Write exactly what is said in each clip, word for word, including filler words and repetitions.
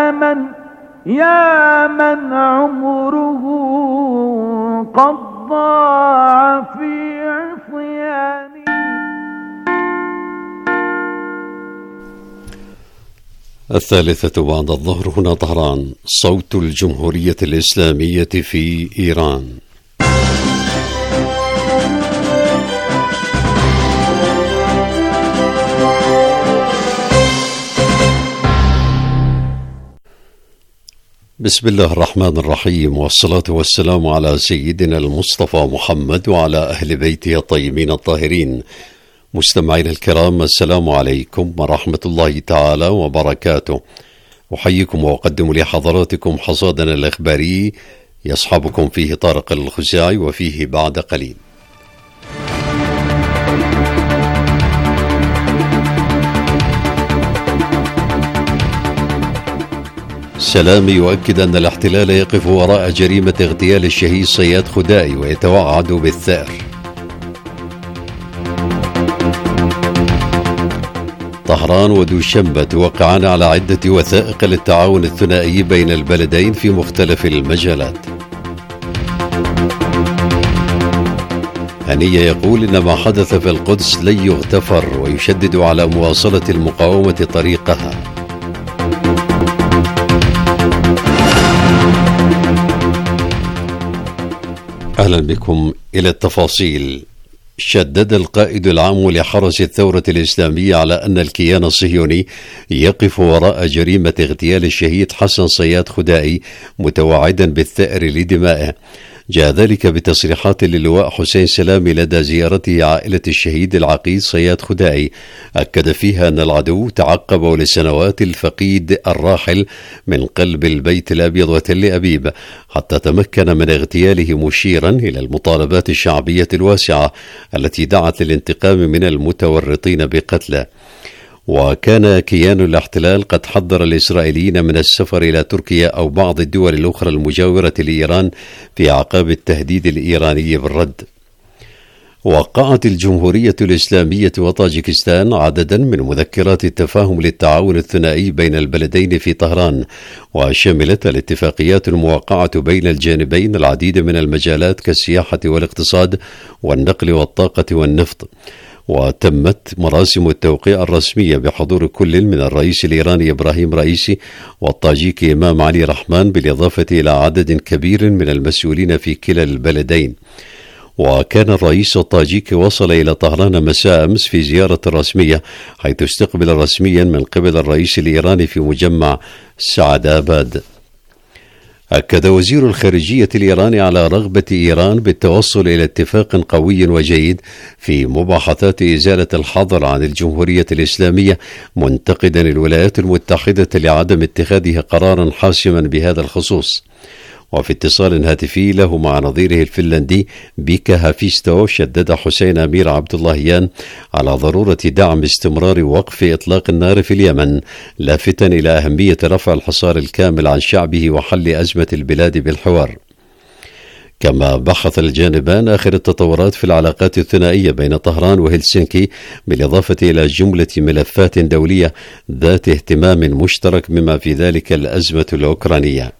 يا من يا من عمره قد ضاع في عصياني. الثالثة بعد الظهر، هنا طهران، صوت الجمهورية الإسلامية في إيران. بسم الله الرحمن الرحيم، والصلاة والسلام على سيدنا المصطفى محمد وعلى أهل بيته الطيبين الطاهرين. مستمعينا الكرام، السلام عليكم ورحمة الله تعالى وبركاته. أحييكم وأقدم لحضراتكم حصادنا الإخباري يصحبكم فيه طارق الخزاعي وفيه بعد قليل. سلامي يؤكد أن الاحتلال يقف وراء جريمة اغتيال الشهيد صياد خدائي ويتوعد بالثأر. طهران ودوشنبه توقعان على عدة وثائق للتعاون الثنائي بين البلدين في مختلف المجالات. هنية يقول إن ما حدث في القدس لن يغتفر، ويشدد على مواصلة المقاومة طريقها. أهلا بكم إلى التفاصيل. شدد القائد العام لحرس الثورة الإسلامية على أن الكيان الصهيوني يقف وراء جريمة اغتيال الشهيد حسن صياد خدائي، متوعدا بالثأر لدمائه. جاء ذلك بتصريحات للواء حسين سلامي لدى زيارته عائلة الشهيد العقيد صياد خدائي، أكد فيها أن العدو تعقب لسنوات الفقيد الراحل من قلب البيت الأبيض وتل أبيب حتى تمكن من اغتياله، مشيرا إلى المطالبات الشعبية الواسعة التي دعت للانتقام من المتورطين بقتله. وكان كيان الاحتلال قد حذر الإسرائيليين من السفر إلى تركيا أو بعض الدول الأخرى المجاورة لإيران في أعقاب التهديد الإيراني بالرد. وقعت الجمهورية الإسلامية وطاجكستان عددا من مذكرات التفاهم للتعاون الثنائي بين البلدين في طهران، وشملت الاتفاقيات الموقعة بين الجانبين العديد من المجالات كالسياحة والاقتصاد والنقل والطاقة والنفط. وتمت مراسم التوقيع الرسمية بحضور كل من الرئيس الإيراني إبراهيم رئيسي والطاجيكي إمام علي رحمان، بالإضافة إلى عدد كبير من المسؤولين في كلا البلدين. وكان الرئيس الطاجيكي وصل إلى طهران مساء أمس في زيارة رسمية، حيث استقبل رسميا من قبل الرئيس الإيراني في مجمع سعداباد. أكد وزير الخارجية الإيراني على رغبة إيران بالتوصل إلى اتفاق قوي وجيد في مباحثات إزالة الحظر عن الجمهورية الإسلامية، منتقدا الولايات المتحدة لعدم اتخاذها قرارا حاسما بهذا الخصوص. وفي اتصال هاتفي له مع نظيره الفنلندي بيكا هافيستو، شدد حسين أمير عبد اللهيان على ضرورة دعم استمرار وقف إطلاق النار في اليمن، لافتا إلى أهمية رفع الحصار الكامل عن شعبه وحل أزمة البلاد بالحوار. كما بحث الجانبان آخر التطورات في العلاقات الثنائية بين طهران وهلسنكي، بالإضافة إلى جملة ملفات دولية ذات اهتمام مشترك، بما في ذلك الأزمة الأوكرانية.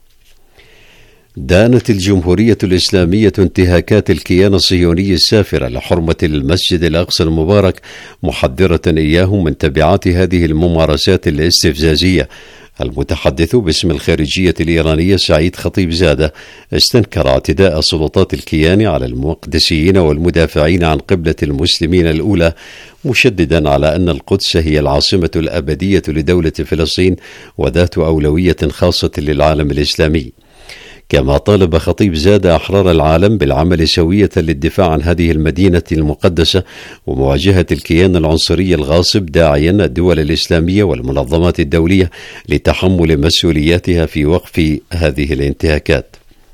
دانت الجمهورية الإسلامية انتهاكات الكيان الصهيوني السافرة لحرمة المسجد الأقصى المبارك، محذرة إياهم من تبعات هذه الممارسات الاستفزازية. المتحدث باسم الخارجية الإيرانية سعيد خطيب زادة استنكر اعتداء سلطات الكيان على المقدسيين والمدافعين عن قبلة المسلمين الأولى، مشددا على أن القدس هي العاصمة الأبدية لدولة فلسطين وذات أولوية خاصة للعالم الإسلامي. كما طالب خطيب زادة أحرار العالم بالعمل سوية للدفاع عن هذه المدينة المقدسة ومواجهة الكيان العنصري الغاصب، داعيا الدول الإسلامية والمنظمات الدولية لتحمل مسؤولياتها في وقف هذه الانتهاكات.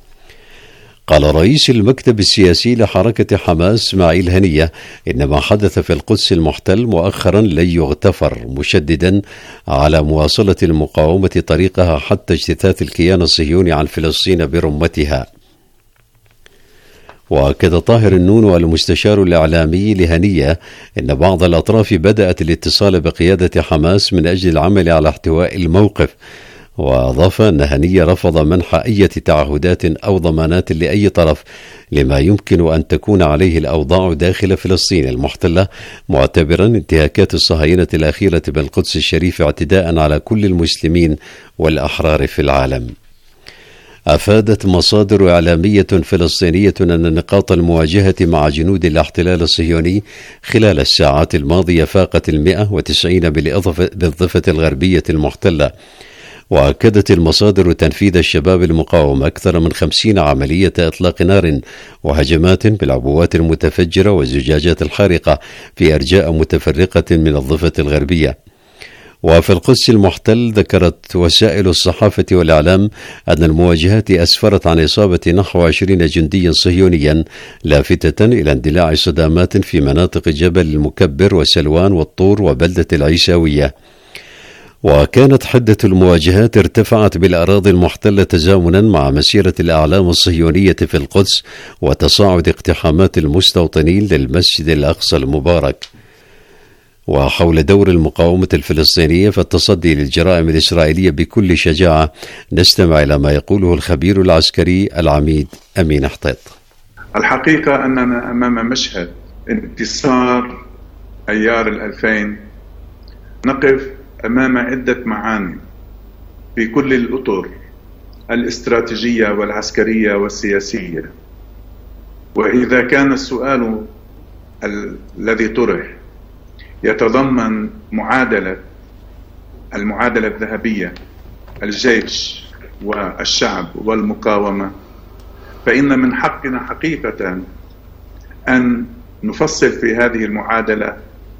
قال رئيس المكتب السياسي لحركة حماس اسماعيل هنية إن ما حدث في القدس المحتل مؤخرا لن يغتفر، مشددا على مواصلة المقاومة طريقها حتى اجتثاث الكيان الصهيوني عن فلسطين برمتها. وأكد طاهر النون المستشار الإعلامي لهنية إن بعض الأطراف بدأت الاتصال بقيادة حماس من أجل العمل على احتواء الموقف، وأضاف أن هنية رفض منح أي تعهدات أو ضمانات لأي طرف لما يمكن أن تكون عليه الأوضاع داخل فلسطين المحتلة، معتبرا انتهاكات الصهاينة الأخيرة بالقدس الشريف اعتداء على كل المسلمين والأحرار في العالم. أفادت مصادر إعلامية فلسطينية أن نقاط المواجهة مع جنود الاحتلال الصهيوني خلال الساعات الماضية فاقت المئة وتسعين بالضفة الغربية المحتلة. وأكدت المصادر تنفيذ الشباب المقاومة أكثر من خمسين عملية إطلاق نار وهجمات بالعبوات المتفجرة والزجاجات الحارقة في أرجاء متفرقة من الضفة الغربية. وفي القدس المحتل ذكرت وسائل الصحافة والإعلام أن المواجهات أسفرت عن إصابة نحو عشرين جنديا صهيونيا، لافتة إلى اندلاع صدامات في مناطق جبل المكبر وسلوان والطور وبلدة العيساوية. وكانت حدة المواجهات ارتفعت بالأراضي المحتلة تزامنا مع مسيرة الأعلام الصهيونية في القدس وتصاعد اقتحامات المستوطنين للمسجد الأقصى المبارك. وحول دور المقاومة الفلسطينية في التصدي للجرائم الإسرائيلية بكل شجاعة نستمع إلى ما يقوله الخبير العسكري العميد أمين حطيط. الحقيقة أننا أمام مشهد انتصار أيار الألفين، نقف أمام عدة معاني في كل الأطر الاستراتيجية والعسكرية والسياسية. وإذا كان السؤال ال- الذي طرح يتضمن معادلة المعادلة الذهبية الجيش والشعب والمقاومة، فإن من حقنا حقيقة أن نفصل في هذه المعادلة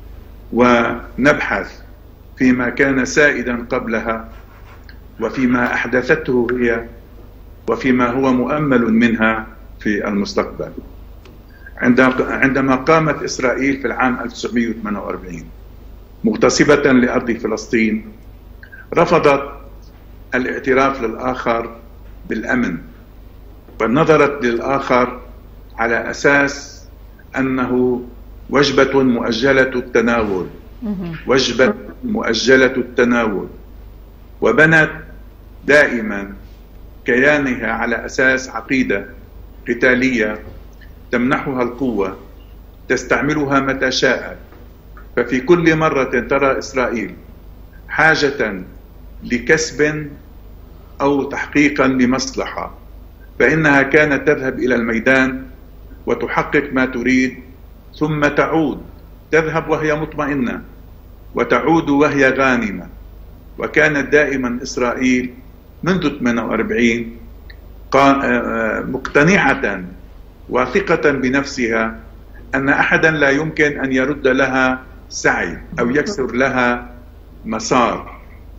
ونبحث فيما كان سائدا قبلها وفيما أحدثته هي وفيما هو مؤمل منها في المستقبل. عندما قامت إسرائيل في العام ألف وتسعمئة وثمانية وأربعين مغتصبة لأرض فلسطين، رفضت الاعتراف للآخر بالأمن، ونظرت للآخر على أساس أنه وجبة مؤجلة التناول وجبة مؤجلة التناول وبنت دائما كيانها على أساس عقيدة قتالية تمنحها القوة تستعملها متى شاءت. ففي كل مرة ترى إسرائيل حاجة لكسب أو تحقيقا لمصلحة فإنها كانت تذهب إلى الميدان وتحقق ما تريد، ثم تعود، تذهب وهي مطمئنة وتعود وهي غانمة. وكانت دائما إسرائيل منذ ثمانية وأربعين مقتنعة واثقة بنفسها أن أحدا لا يمكن أن يرد لها سعي أو يكسر لها مسار.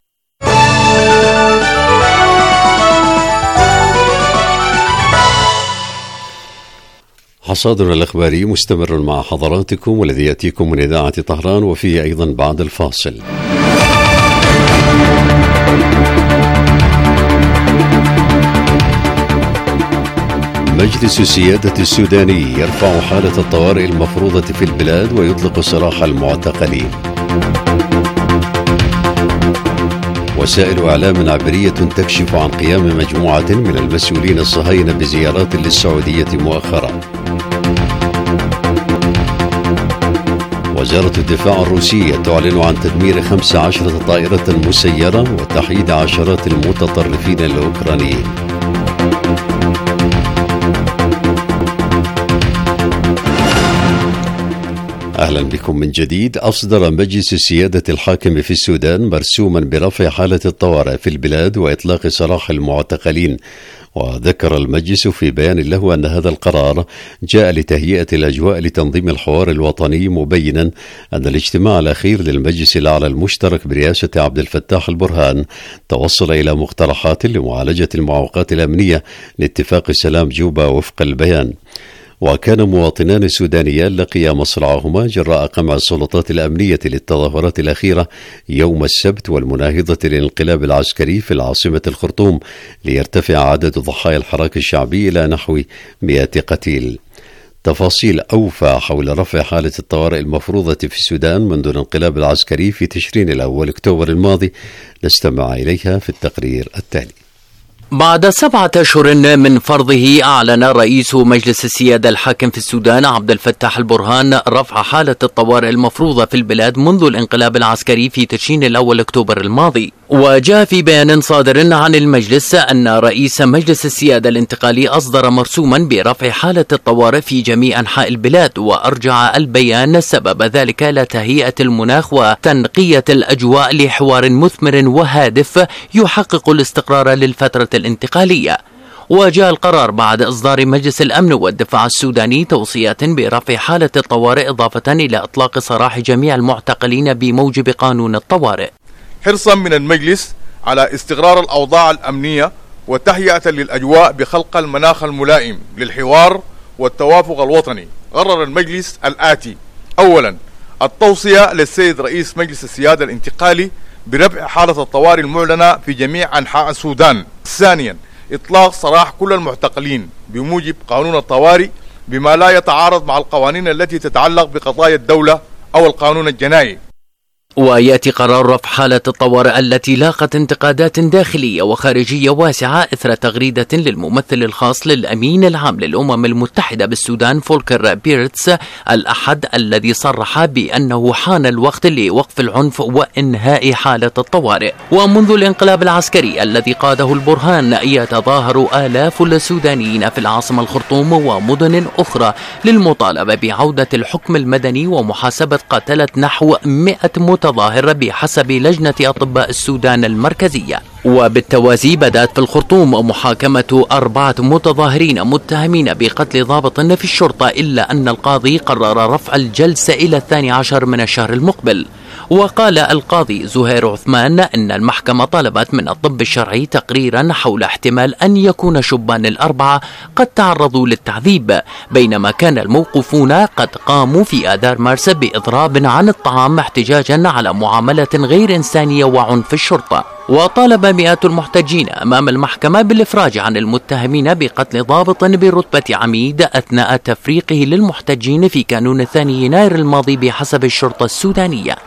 حصادنا الإخباري مستمر مع حضراتكم والذي يأتيكم من إذاعة طهران، وفيه أيضا بعد الفاصل. مجلس السيادة السوداني يرفع حالة الطوارئ المفروضة في البلاد ويطلق سراح المعتقلين. وسائل إعلام عبرية تكشف عن قيام مجموعة من المسؤولين الصهاينة بزيارات للسعودية مؤخرا. وزارة الدفاع الروسية تعلن عن تدمير خمس عشرة طائرة مسيرة وتحييد عشرات المتطرفين الأوكرانيين. أهلا بكم من جديد. أصدر مجلس السيادة الحاكم في السودان مرسوما برفع حالة الطوارئ في البلاد وإطلاق سراح المعتقلين. وذكر المجلس في بيان له أن هذا القرار جاء لتهيئة الأجواء لتنظيم الحوار الوطني، مبينا أن الاجتماع الأخير للمجلس الأعلى المشترك برئاسة عبد الفتاح البرهان توصل إلى مقترحات لمعالجة المعوقات الأمنية لاتفاق سلام جوبا وفق البيان. وكان مواطنان سودانيان لقيا مصرعهما جراء قمع السلطات الأمنية للتظاهرات الأخيرة يوم السبت والمناهضة للانقلاب العسكري في العاصمة الخرطوم، ليرتفع عدد ضحايا الحراك الشعبي إلى نحو مئة قتيل. تفاصيل أوفى حول رفع حالة الطوارئ المفروضة في السودان منذ الانقلاب العسكري في تشرين الأول أكتوبر الماضي نستمع إليها في التقرير التالي. بعد سبعة أشهر من فرضه، أعلن رئيس مجلس السيادة الحاكم في السودان عبد الفتاح البرهان رفع حالة الطوارئ المفروضة في البلاد منذ الانقلاب العسكري في تشرين الأول أكتوبر الماضي. وجاء في بيان صادر عن المجلس أن رئيس مجلس السيادة الانتقالي أصدر مرسوما برفع حالة الطوارئ في جميع أنحاء البلاد، وأرجع البيان سبب ذلك إلى تهيئة المناخ وتنقية الأجواء لحوار مثمر وهادف يحقق الاستقرار للفترة الانتقالية. وجاء القرار بعد إصدار مجلس الأمن والدفاع السوداني توصيات برفع حالة الطوارئ، إضافة إلى إطلاق سراح جميع المعتقلين بموجب قانون الطوارئ. حرصا من المجلس على استقرار الأوضاع الأمنية وتهيئة للأجواء بخلق المناخ الملائم للحوار والتوافق الوطني، قرر المجلس الآتي: أولا، التوصية للسيد رئيس مجلس السيادة الانتقالي برفع حالة الطوارئ المعلنة في جميع أنحاء السودان. ثانيا، إطلاق سراح كل المعتقلين بموجب قانون الطوارئ بما لا يتعارض مع القوانين التي تتعلق بقضايا الدولة أو القانون الجنائي. ويأتي قرار رفع حالة الطوارئ التي لاقت انتقادات داخلية وخارجية واسعة إثر تغريدة للممثل الخاص للأمين العام للأمم المتحدة بالسودان فولكر بيرتس الأحد، الذي صرح بأنه حان الوقت لوقف العنف وإنهاء حالة الطوارئ. ومنذ الانقلاب العسكري الذي قاده البرهان، يتظاهر آلاف السودانيين في العاصمة الخرطوم ومدن أخرى للمطالبة بعودة الحكم المدني ومحاسبة قتلة نحو مئة متظاهر بحسب لجنة أطباء السودان المركزية. وبالتوازي بدأت في الخرطوم محاكمة أربعة متظاهرين متهمين بقتل ضابط في الشرطة، إلا أن القاضي قرر رفع الجلسة إلى الثاني عشر من الشهر المقبل. وقال القاضي زهير عثمان أن المحكمة طلبت من الطب الشرعي تقريرا حول احتمال أن يكون شبان الأربعة قد تعرضوا للتعذيب، بينما كان الموقوفون قد قاموا في آذار مارس بإضراب عن الطعام احتجاجا على معاملة غير إنسانية وعنف الشرطة. وطالب مئات المحتجين أمام المحكمة بالإفراج عن المتهمين بقتل ضابط برتبة عميد أثناء تفريقه للمحتجين في كانون الثاني يناير الماضي بحسب الشرطة السودانية.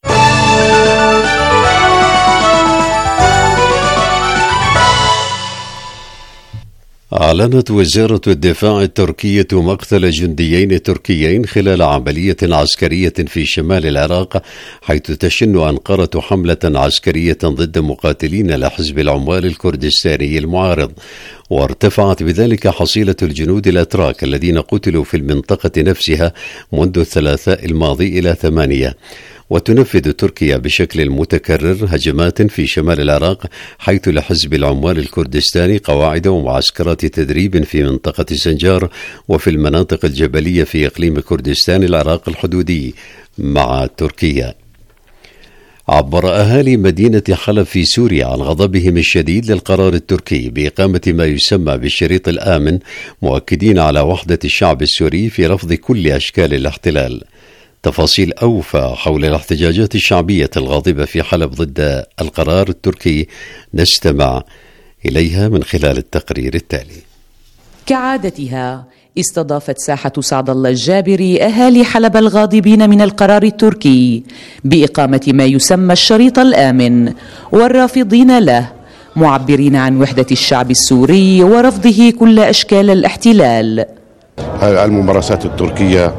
أعلنت وزارة الدفاع التركية مقتل جنديين تركيين خلال عملية عسكرية في شمال العراق، حيث تشن أنقرة حملة عسكرية ضد مقاتلين لحزب العمال الكردستاني المعارض، وارتفعت بذلك حصيلة الجنود الأتراك الذين قتلوا في المنطقة نفسها منذ الثلاثاء الماضي إلى ثمانية. وتنفذ تركيا بشكل متكرر هجمات في شمال العراق، حيث لحزب العمال الكردستاني قواعد ومعسكرات تدريب في منطقة سنجار وفي المناطق الجبلية في إقليم كردستان العراق الحدودي مع تركيا. عبر أهالي مدينة حلب في سوريا عن غضبهم الشديد للقرار التركي بإقامة ما يسمى بالشريط الآمن، مؤكدين على وحدة الشعب السوري في رفض كل أشكال الاحتلال. تفاصيل أوفى حول الاحتجاجات الشعبية الغاضبة في حلب ضد القرار التركي نستمع إليها من خلال التقرير التالي. كعادتها استضافت ساحة سعد الله الجابري أهالي حلب الغاضبين من القرار التركي بإقامة ما يسمى الشريط الآمن والرافضين له، معبرين عن وحدة الشعب السوري ورفضه كل أشكال الاحتلال. الممارسات التركية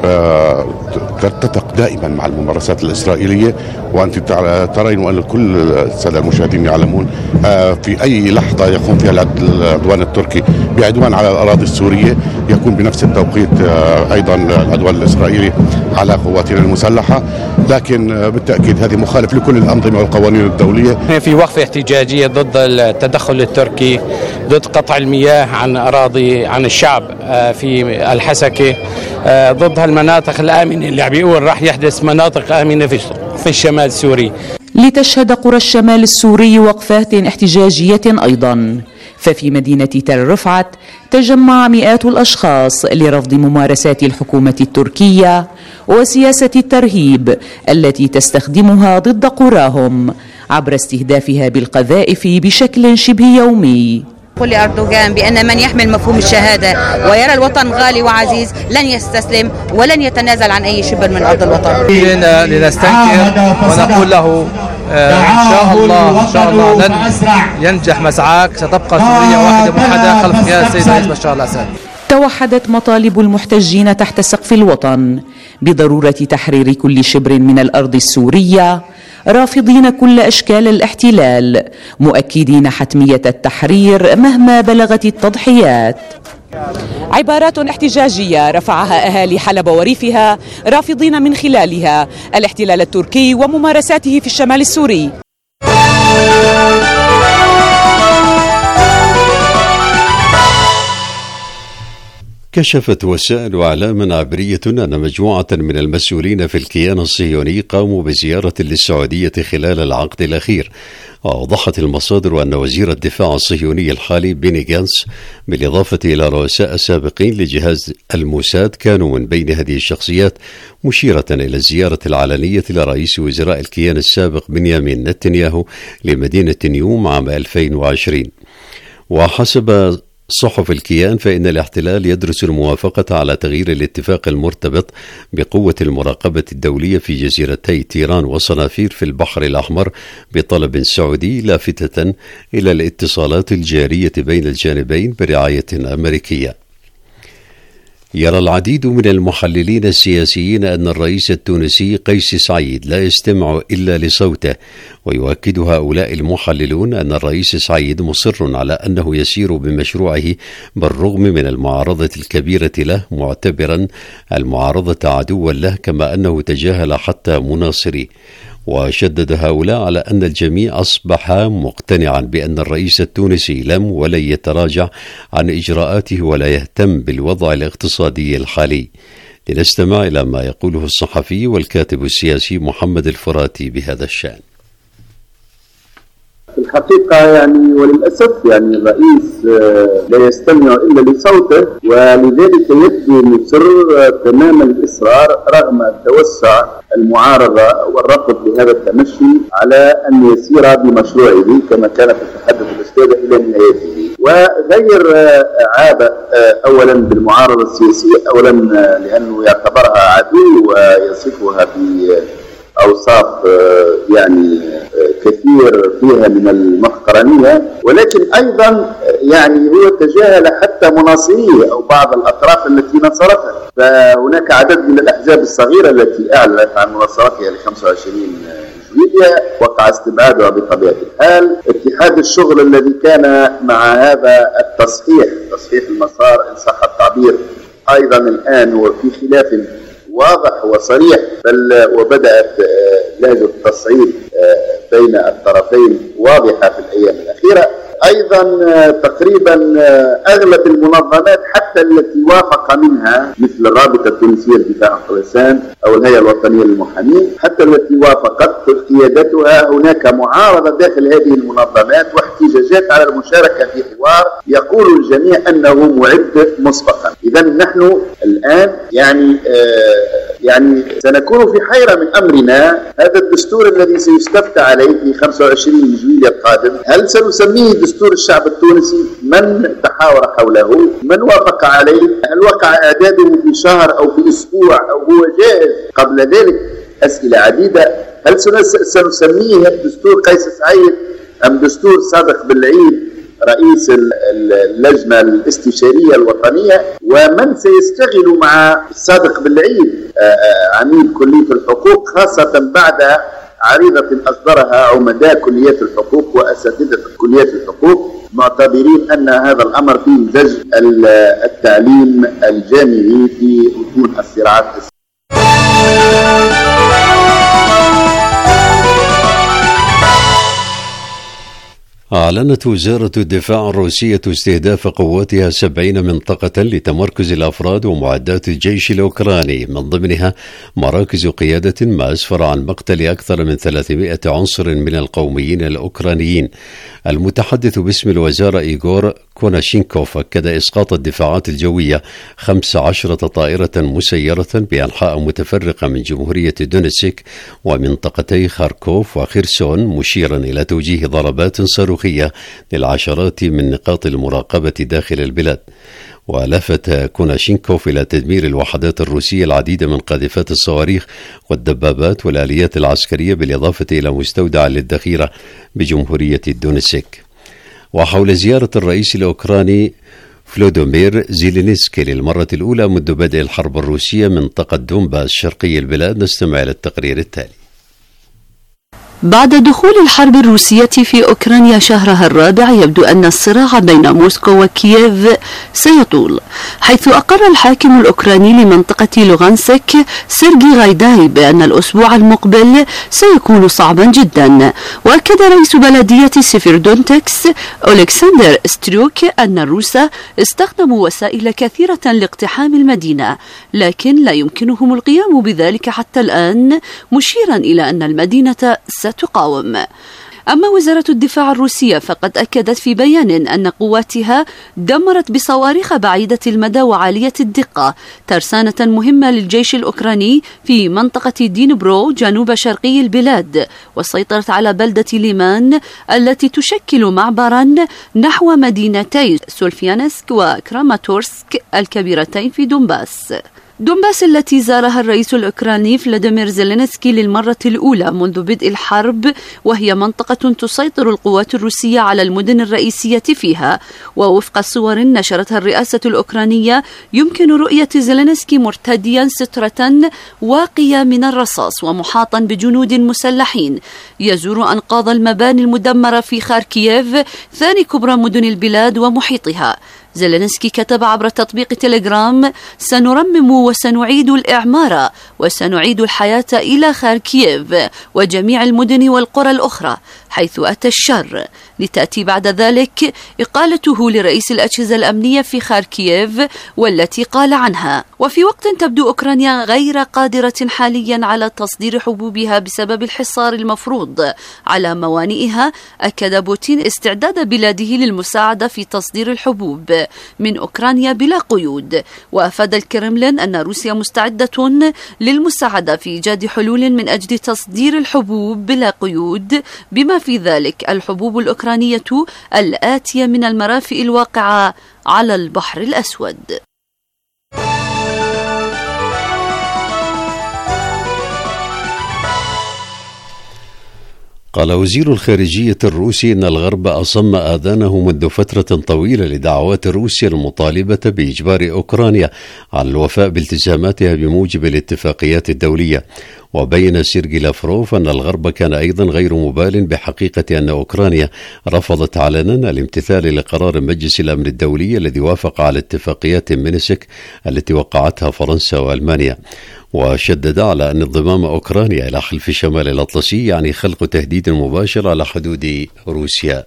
ترتفق دائما مع الممارسات الإسرائيلية، وأنت ترين وأن كل السادة المشاهدين يعلمون في أي لحظة يقوم فيها العدوان التركي بعدوان على الأراضي السورية يكون بنفس التوقيت أيضا العدوان الإسرائيلي على قواتنا المسلحة، لكن بالتأكيد هذه مخالف لكل الأنظمة والقوانين الدولية. في وقفة احتجاجية ضد التدخل التركي، ضد قطع المياه عن أراضي عن الشعب في الحسكة، ضد المناطق الآمنة اللي عم يقول راح يحدث مناطق آمنة في الشمال السوري. لتشهد قرى الشمال السوري وقفات احتجاجية أيضا، ففي مدينة تل رفعت تجمع مئات الأشخاص لرفض ممارسات الحكومة التركية وسياسة الترهيب التي تستخدمها ضد قراهم عبر استهدافها بالقذائف بشكل شبه يومي. قل لأردوغان بأن من يحمل مفهوم الشهادة ويرى الوطن غالي وعزيز لن يستسلم ولن يتنازل عن أي شبر من أرض الوطن. لنستنكر ونقول له آه إن شاء الله إن شاء الله لن ينجح مسعاك، ستبقى سوريا واحدة موحدة خلف قيادة السيد الرئيس بشار الأسد. توحدت مطالب المحتجين تحت سقف الوطن بضرورة تحرير كل شبر من الأرض السورية، رافضين كل أشكال الاحتلال، مؤكدين حتمية التحرير مهما بلغت التضحيات. عبارات احتجاجية رفعها أهالي حلب وريفها، رافضين من خلالها الاحتلال التركي وممارساته في الشمال السوري. كشفت وسائل إعلام عبرية أن مجموعة من المسؤولين في الكيان الصهيوني قاموا بزيارة للسعودية خلال العقد الأخير. وأوضحت المصادر أن وزير الدفاع الصهيوني الحالي بيني جانتس بالإضافة إلى رؤساء سابقين لجهاز الموساد كانوا من بين هذه الشخصيات، مشيرة إلى الزيارة العلنية لرئيس وزراء الكيان السابق بنيامين نتنياهو لمدينة نيوم عام ألفين وعشرين. وحسب صحف الكيان فإن الاحتلال يدرس الموافقة على تغيير الاتفاق المرتبط بقوة المراقبة الدولية في جزيرتي تيران وصنافير في البحر الأحمر بطلب سعودي، لافتة إلى الاتصالات الجارية بين الجانبين برعاية أمريكية. يرى العديد من المحللين السياسيين أن الرئيس التونسي قيس سعيد لا يستمع إلا لصوته، ويؤكد هؤلاء المحللون أن الرئيس سعيد مصر على أنه يسير بمشروعه بالرغم من المعارضة الكبيرة له، معتبرا المعارضة عدوا له، كما أنه تجاهل حتى مناصريه. وشدد هؤلاء على أن الجميع أصبح مقتنعا بأن الرئيس التونسي لم ولن يتراجع عن إجراءاته ولا يهتم بالوضع الاقتصادي الحالي. لنستمع إلى ما يقوله الصحفي والكاتب السياسي محمد الفراتي بهذا الشأن. في الحقيقة يعني وللأسف يعني الرئيس لا يستمع إلا لصوته، ولذلك يبدو مصر تمام الإصرار رغم توسع المعارضة والرفض لهذا التمشي على أن يسير بمشروعه كما كانت تتحدث الأستاذة إلى نهايته، وغير عاب أولا بالمعارضة السياسية، أولا لأنه يعتبرها عدو ويصفها بأوصاف يعني كثير فيها من المفقرانية، ولكن أيضا يعني هو تجاهل حتى مناصريه أو بعض الأطراف التي نصرتها. فهناك عدد من الأحزاب الصغيرة التي أعلنت عن مناصرتها ل خمسة وعشرين جويلية وقع استبعادها بطبيعة الحال. اتحاد الشغل الذي كان مع هذا التصحيح تصحيح المسار إن صح التعبير أيضا الآن هو في خلاف واضح وصريح، بل وبدأت لهجة التصعيد بين الطرفين واضحة في الأيام الأخيرة. أيضا تقريبا أغلب المنظمات حتى التي وافق منها مثل الرابطة التونسية للدفاع عن الإنسان أو الهيئة الوطنية للمحامين، حتى التي وافقت قيادتها هناك معارضة داخل هذه المنظمات واحتجاجات على المشاركة في حوار يقول الجميع أنه معد مسبقا. إذا نحن الآن يعني آه يعني سنكون في حيرة من أمرنا. هذا الدستور الذي سيستفتى عليه في خمسة وعشرين جويلية القادم، هل سنسميه دستور الشعب التونسي؟ من تحاور حوله؟ من وافق عليه؟ هل وقع إعداده في شهر أو في أسبوع أو هو جاهز قبل ذلك؟ أسئلة عديدة. هل سنسميه دستور قيس سعيد أم دستور صادق بالعيد رئيس اللجنة الاستشارية الوطنية؟ ومن سيشتغل مع صادق بالعيد عميد كلية الحقوق، خاصة بعد عريضة أصدرها عمداء كليات الحقوق وأساتذة كليات الحقوق معتبرين أن هذا الأمر فيه زج التعليم الجامعي في متون الصراعات. أعلنت وزارة الدفاع الروسية استهداف قواتها سبعين منطقة لتمركز الأفراد ومعدات الجيش الأوكراني، من ضمنها مراكز قيادة، ما أسفر عن مقتل أكثر من ثلاثمائة عنصر من القوميين الأوكرانيين. المتحدث باسم الوزارة إيغور كوناشينكوف أكد إسقاط الدفاعات الجوية خمس عشرة طائرة مسيرة بأنحاء متفرقة من جمهورية دونيتسك ومنطقتي خاركوف وخيرسون، مشيرا إلى توجيه ضربات صاروخية للعشرات من نقاط المراقبة داخل البلاد. ولفت كوناشينكوف إلى تدمير الوحدات الروسية العديد من قاذفات الصواريخ والدبابات والآليات العسكرية، بالإضافة إلى مستودع للذخيرة بجمهورية دونيتسك. وحول زيارة الرئيس الأوكراني فلودومير زيلينسكي للمرة الأولى منذ بدء الحرب الروسية منطقة دونباس شرقي البلاد، نستمع إلى التقرير التالي. بعد دخول الحرب الروسية في أوكرانيا شهرها الرابع، يبدو أن الصراع بين موسكو وكييف سيطول، حيث أقر الحاكم الأوكراني لمنطقة لوغانسك سيرجي غايداي بأن الأسبوع المقبل سيكون صعبا جدا. وأكد رئيس بلدية سيفيرودونتكس أولكسندر ستروك أن الروس استخدموا وسائل كثيرة لاقتحام المدينة، لكن لا يمكنهم القيام بذلك حتى الآن، مشيرا إلى أن المدينة ستقاوم. أما وزارة الدفاع الروسية فقد أكدت في بيان أن قواتها دمرت بصواريخ بعيدة المدى وعالية الدقة ترسانة مهمة للجيش الأوكراني في منطقة دينبرو جنوب شرقي البلاد، وسيطرت على بلدة ليمان التي تشكل معبرا نحو مدينتي سولفيانسك وكراماتورسك الكبيرتين في دونباس. دونباس التي زارها الرئيس الأوكراني فلاديمير زيلينسكي للمرة الأولى منذ بدء الحرب، وهي منطقة تسيطر القوات الروسية على المدن الرئيسية فيها. ووفق صور نشرتها الرئاسة الأوكرانية، يمكن رؤية زيلينسكي مرتديا سترة واقية من الرصاص ومحاطا بجنود مسلحين يزور أنقاض المباني المدمرة في خاركييف، ثاني كبرى مدن البلاد ومحيطها. زيلينسكي كتب عبر تطبيق تيليجرام: سنرمم وسنعيد الإعمار وسنعيد الحياة إلى خاركييف وجميع المدن والقرى الأخرى حيث أتى الشر، لتأتي بعد ذلك إقالته لرئيس الأجهزة الأمنية في خاركييف والتي قال عنها. وفي وقت تبدو أوكرانيا غير قادرة حاليا على تصدير حبوبها بسبب الحصار المفروض على موانئها، أكد بوتين استعداد بلاده للمساعدة في تصدير الحبوب من أوكرانيا بلا قيود. وأفاد الكرملين أن روسيا مستعدة للمساعدة في إيجاد حلول من أجل تصدير الحبوب بلا قيود، بما في ذلك الحبوب الأوكرانية الآتية من المرافئ الواقعة على البحر الأسود. قال وزير الخارجية الروسي إن الغرب أصم آذانه منذ فترة طويلة لدعوات روسيا المطالبة بإجبار أوكرانيا على الوفاء بالتزاماتها بموجب الاتفاقيات الدولية. وبين سيرجي لافروف أن الغرب كان أيضا غير مبال بحقيقة أن أوكرانيا رفضت علنا الامتثال لقرار مجلس الأمن الدولي الذي وافق على اتفاقيات مينسك التي وقعتها فرنسا وألمانيا. وشدد على أن انضمام أوكرانيا إلى حلف شمال الأطلسي يعني خلق تهديد مباشر على حدود روسيا.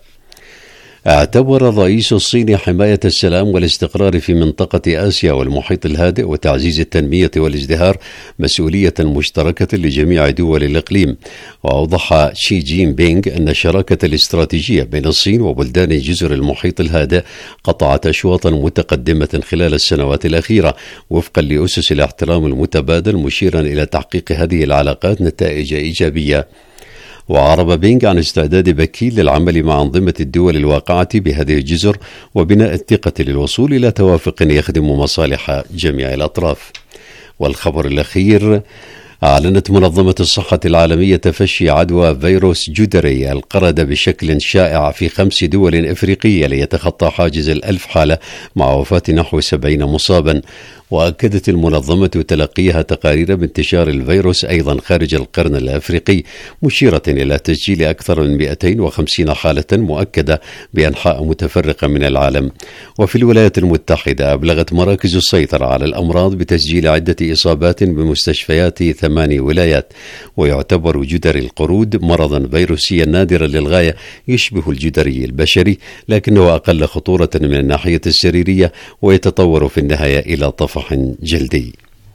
اعتبر الرئيس الصيني حماية السلام والاستقرار في منطقة آسيا والمحيط الهادئ وتعزيز التنمية والازدهار مسؤولية مشتركة لجميع دول الإقليم. وأوضح شي جين بينغ أن الشراكة الاستراتيجية بين الصين وبلدان جزر المحيط الهادئ قطعت أشواطا متقدمة خلال السنوات الأخيرة وفقا لأسس الاحترام المتبادل، مشيرا إلى تحقيق هذه العلاقات نتائج إيجابية. وعرب بينغ عن استعداد بكين للعمل مع أنظمة الدول الواقعة بهذه الجزر وبناء الثقة للوصول إلى توافق يخدم مصالح جميع الأطراف. والخبر الأخير: أعلنت منظمة الصحة العالمية تفشي عدوى فيروس جدري القردة بشكل شائع في خمس دول إفريقية ليتخطى حاجز الألف حالة مع وفاة نحو سبعين مصابا. وأكدت المنظمة تلقيها تقارير بانتشار الفيروس أيضا خارج القرن الأفريقي، مشيرة إلى تسجيل أكثر من مئتين وخمسين حالة مؤكدة بأنحاء متفرقة من العالم. وفي الولايات المتحدة أبلغت مراكز السيطرة على الأمراض بتسجيل عدة إصابات بمستشفيات ثماني ولايات. ويعتبر جدري القرود مرضا فيروسيا نادرا للغاية يشبه الجدري البشري، لكنه أقل خطورة من الناحية السريرية ويتطور في النهاية إلى طفح جلدي.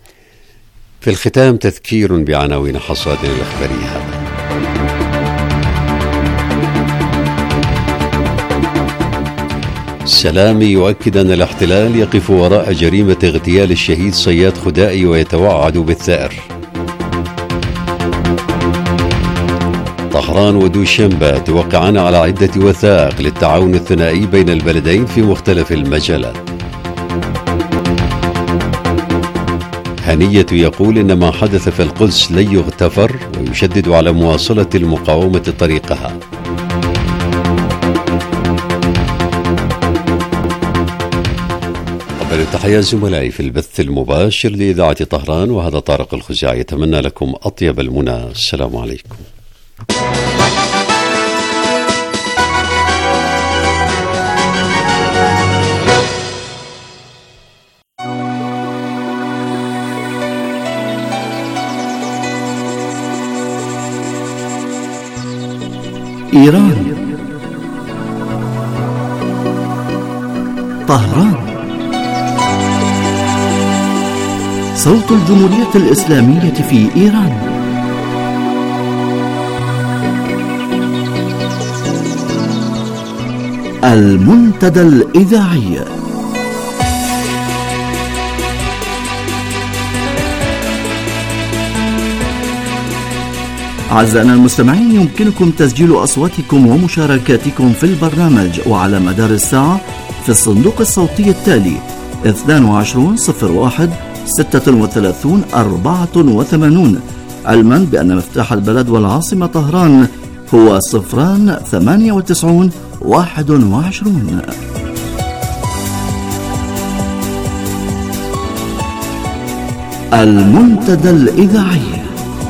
في الختام تذكير بعناوين حصادنا الإخبارية. سلامي يؤكد أن الاحتلال يقف وراء جريمة اغتيال الشهيد صياد خدائي ويتوعد بالثأر. طهران ودوشنبه توقعان على عدة وثائق للتعاون الثنائي بين البلدين في مختلف المجالات. هنية يقول إن ما حدث في القدس لن يغتفر، ويشدد على مواصلة المقاومة طريقها. قبل التحية زملائي في البث المباشر لإذاعة طهران، وهذا طارق الخزاعي، يتمنى لكم أطيب المنى. السلام عليكم. إيران، طهران، صوت الجمهورية الإسلامية في إيران. المنتدى الإذاعي. أعزائنا المستمعين، يمكنكم تسجيل أصواتكم ومشاركاتكم في البرنامج وعلى مدار الساعة في الصندوق الصوتي التالي اثنان وعشرين صفر واحد ستة وثلاثين أربعة وثمانين، علما بأن مفتاح البلد والعاصمة طهران هو صفران ثمانية وتسعين واحد وعشرين. المنتدى الإذاعي.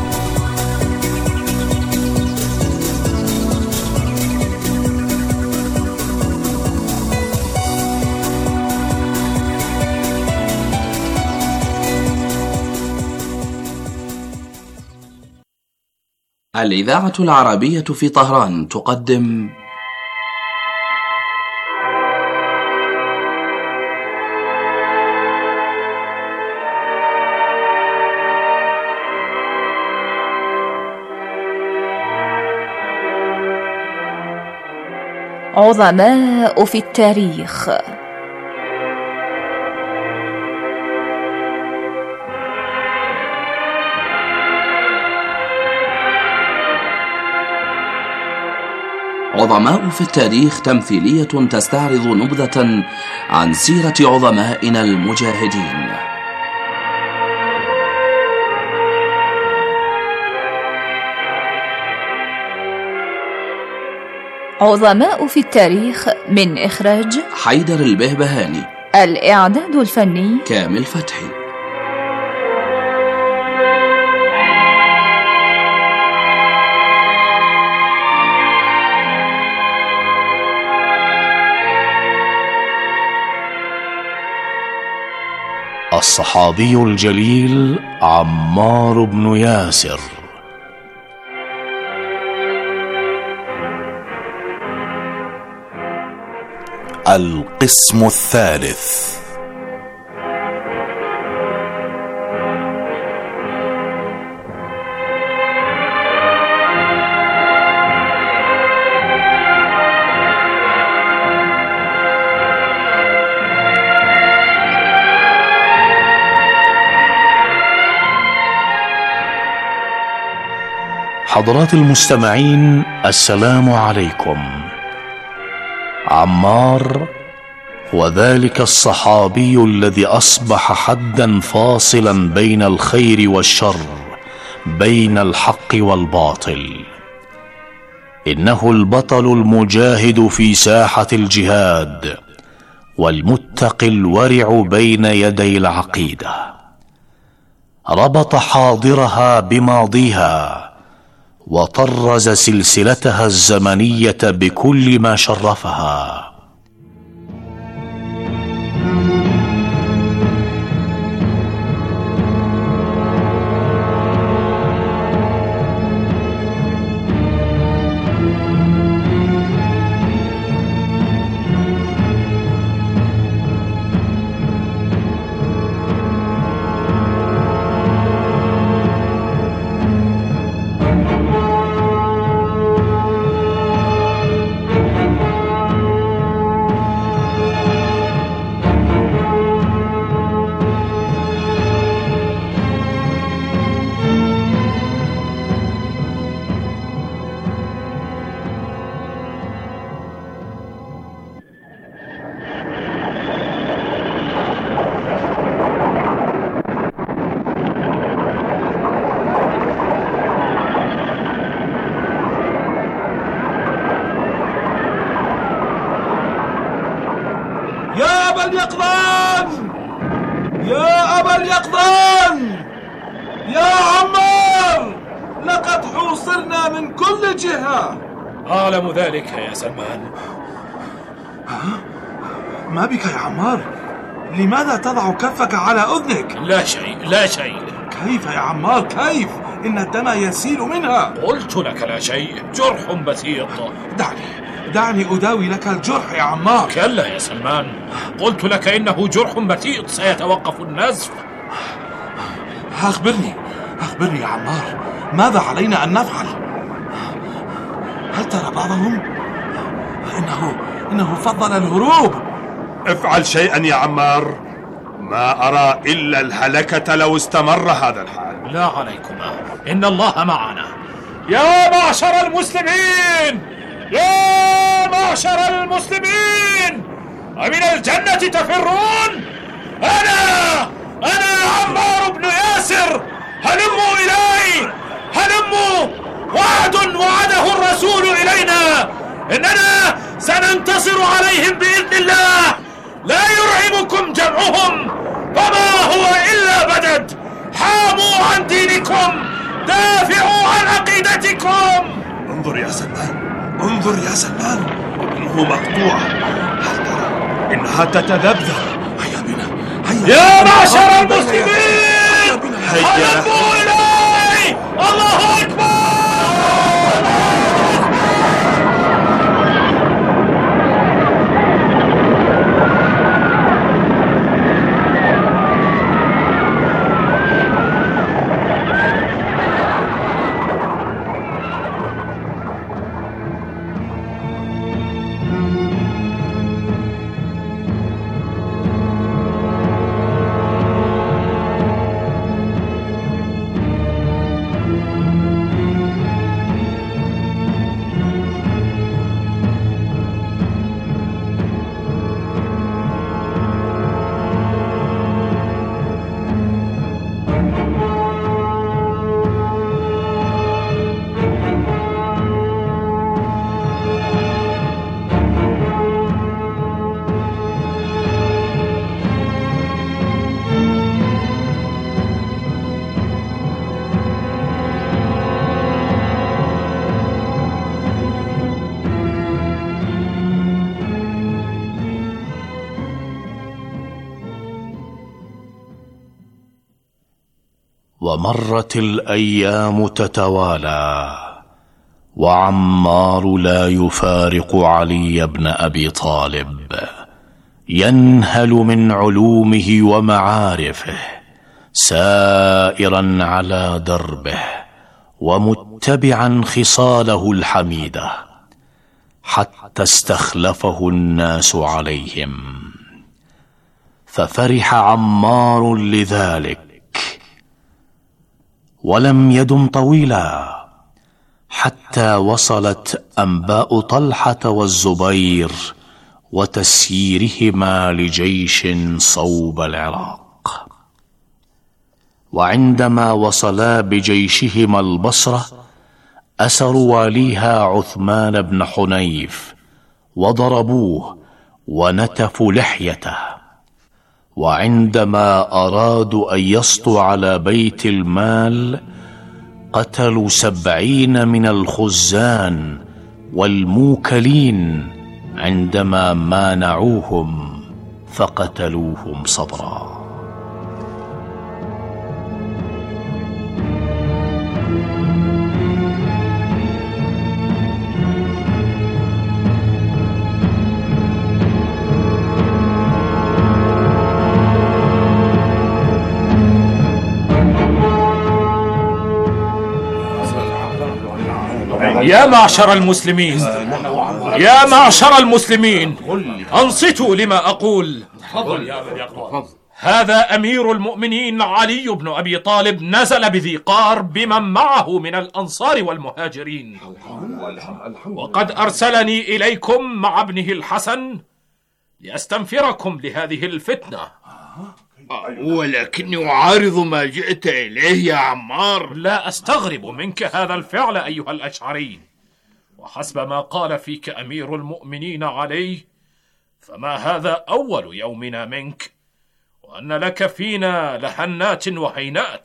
الإذاعة العربية في طهران تقدم عظماء في التاريخ. عظماء في التاريخ تمثيلية تستعرض نبذة عن سيرة عظمائنا المجاهدين. عظماء في التاريخ من إخراج حيدر البهبهاني، الإعداد الفني كامل فتحي. الصحابي الجليل عمار بن ياسر. القسم الثالث. حضرات المستمعين، السلام عليكم. عمار هو ذلك الصحابي الذي أصبح حدا فاصلا بين الخير والشر، بين الحق والباطل. إنه البطل المجاهد في ساحة الجهاد، والمتقي الورع بين يدي العقيدة. ربط حاضرها بماضيها، وطرز سلسلتها الزمنية بكل ما شرفها. أبا اليقظان، يا أبا اليقظان، يا عمار، لقد حوصرنا من كل جهة. أعلم ذلك يا سلمان. ما بك يا عمار؟ لماذا تضع كفك على أذنك؟ لا شيء لا شيء. كيف يا عمار كيف؟ إن الدم يسيل منها. قلت لك لا شيء، جرح بسيط. دعني دعني أداوي لك الجرح يا عمار. كلا يا سلمان، قلت لك إنه جرح بسيط سيتوقف النزف. أخبرني أخبرني يا عمار، ماذا علينا أن نفعل؟ هل ترى بعضهم؟ إنه إنه فضل الهروب. افعل شيئا يا عمار، ما أرى إلا الهلكة لو استمر هذا الحال. لا عليكما، إن الله معنا. يا معشر المسلمين، يا معشر المسلمين، أمن الجنة تفرون؟ أنا أنا عمار بن ياسر، هلموا إلي، هلموا. وعد وعده الرسول إلينا إننا سننتصر عليهم بإذن الله. لا يرعبكم جمعهم، فما هو إلا بدد. حاموا عن دينكم، دافعوا عن عقيدتكم. انظر يا سلمان، انظر يا سلمان، إنه مقطوع. هل ترى إنها تتذبذب؟ هيا بنا، هيا. يا معشر المسلمين، هلموا إلي. الله أكبر. ومرت الأيام تتوالى، وعمار لا يفارق علي بن أبي طالب، ينهل من علومه ومعارفه، سائرا على دربه ومتبعا خصاله الحميدة، حتى استخلفه الناس عليهم. ففرح عمار لذلك، ولم يدم طويلا حتى وصلت أنباء طلحة والزبير وتسييرهما لجيش صوب العراق. وعندما وصلا بجيشهما البصرة، أسروا واليها عثمان بن حنيف وضربوه ونتفوا لحيته. وعندما أرادوا أن يسطوا على بيت المال، قتلوا سبعين من الخزان والموكلين عندما مانعوهم، فقتلوهم صبرا. يا معشر المسلمين، يا معشر المسلمين، أنصتوا لما أقول. هذا أمير المؤمنين علي بن أبي طالب نزل بذي قار بمن معه من الأنصار والمهاجرين، وقد أرسلني إليكم مع ابنه الحسن لأستنفركم لهذه الفتنة. ولكني أعارض ما جئت إليه يا عمار. لا أستغرب منك هذا الفعل أيها الأشعري، وحسب ما قال فيك أمير المؤمنين علي، فما هذا أول يومنا منك، وأن لك فينا لحنات وهينات.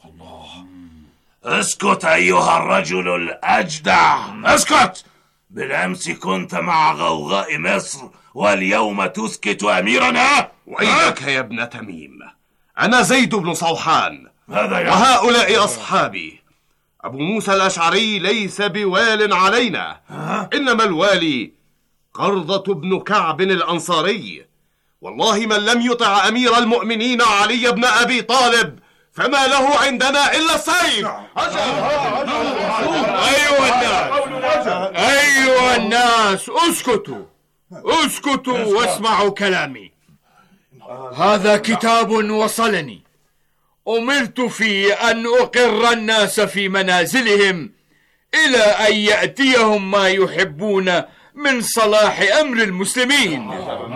اسكت أيها الرجل الأجدع، اسكت. بالأمس كنت مع غوغاء مصر واليوم تسكت أميرنا. ويلك يا ابن تميم، أنا زيد بن صوحان هذا يعني؟ وهؤلاء أصحابي. أبو موسى الأشعري ليس بوال علينا، إنما الوالي قرضة بن كعب الأنصاري. والله من لم يطع أمير المؤمنين علي بن أبي طالب فما له عندنا إلا السيف. أيها الناس، أيها الناس، اسكتوا اسكتوا واسمعوا كلامي. هذا كتاب وصلني، أمرت فيه أن أقر الناس في منازلهم إلى أن يأتيهم ما يحبون من صلاح أمر المسلمين.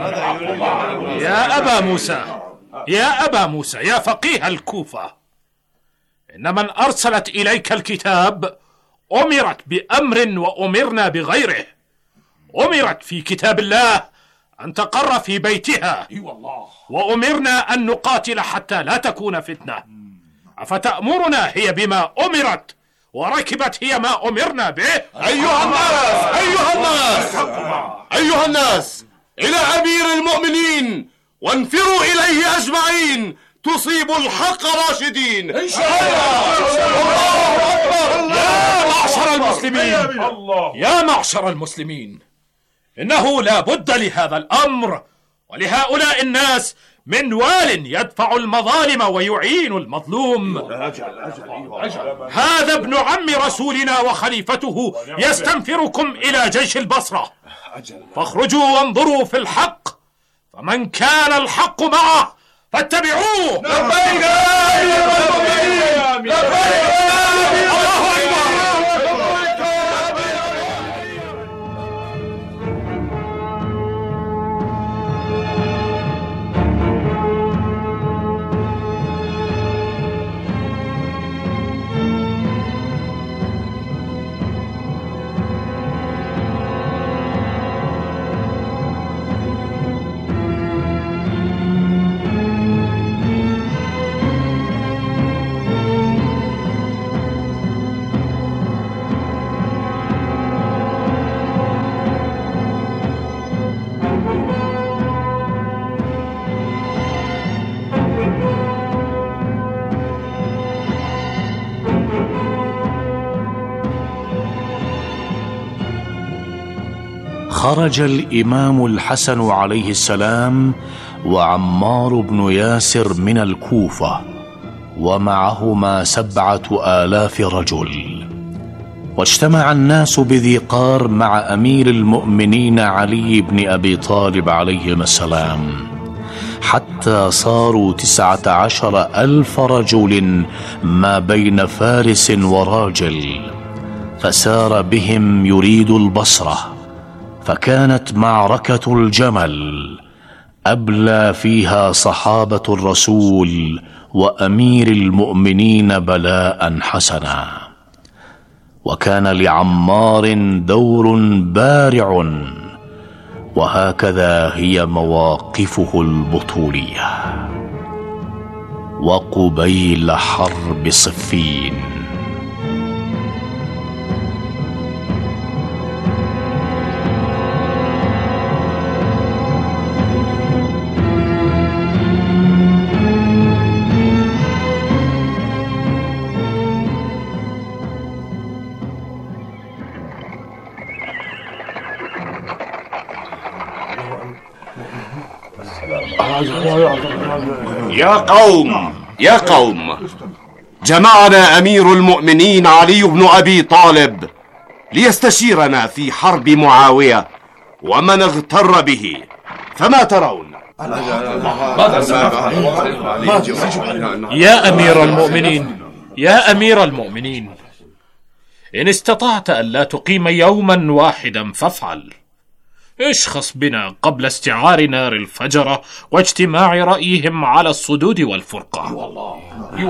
يا أبا موسى، يا أبا موسى، يا فقيه الكوفة، إن من أرسلت إليك الكتاب أمرت بأمر وأمرنا بغيره. أمرت في كتاب الله أن تقر في بيتها، وأمرنا أن نقاتل حتى لا تكون فتنة. أفتأمرنا هي بما أمرت وركبت هي ما أمرنا به؟ أيها الناس، أيها الناس، أيها الناس، إلى أمير المؤمنين وانفروا إليه أجمعين، تصيب الحق راشدين إن شاء الله. يا معشر المسلمين، يا معشر المسلمين، إنه لا بد لهذا الأمر ولهؤلاء الناس من وال يدفع المظالم ويعين المظلوم. هذا ابن عم رسولنا وخليفته يستنفركم إلى جيش البصرة، فاخرجوا وانظروا في الحق، فمن كان الحق معه فاتبعوه. لبيك الله أكبر. خرج الإمام الحسن عليه السلام وعمار بن ياسر من الكوفة، ومعهما سبعة آلاف رجل، واجتمع الناس بذي قار مع أمير المؤمنين علي بن أبي طالب عليهما السلام، حتى صاروا تسعة عشر ألف رجل ما بين فارس وراجل، فسار بهم يريد البصرة. فكانت معركة الجمل أبلى فيها صحابة الرسول وأمير المؤمنين بلاء حسنا، وكان لعمار دور بارع، وهكذا هي مواقفه البطولية. وقبيل حرب صفين يا قوم، يا قوم، جمعنا أمير المؤمنين علي بن أبي طالب ليستشيرنا في حرب معاوية ومن اغتر به، فما ترون؟ يا أمير المؤمنين، يا أمير المؤمنين، إن استطعت أن لا تقيم يوما واحدا فافعل. اشخص بنا قبل استعار نار الفجرة واجتماع رأيهم على الصدود والفرقة.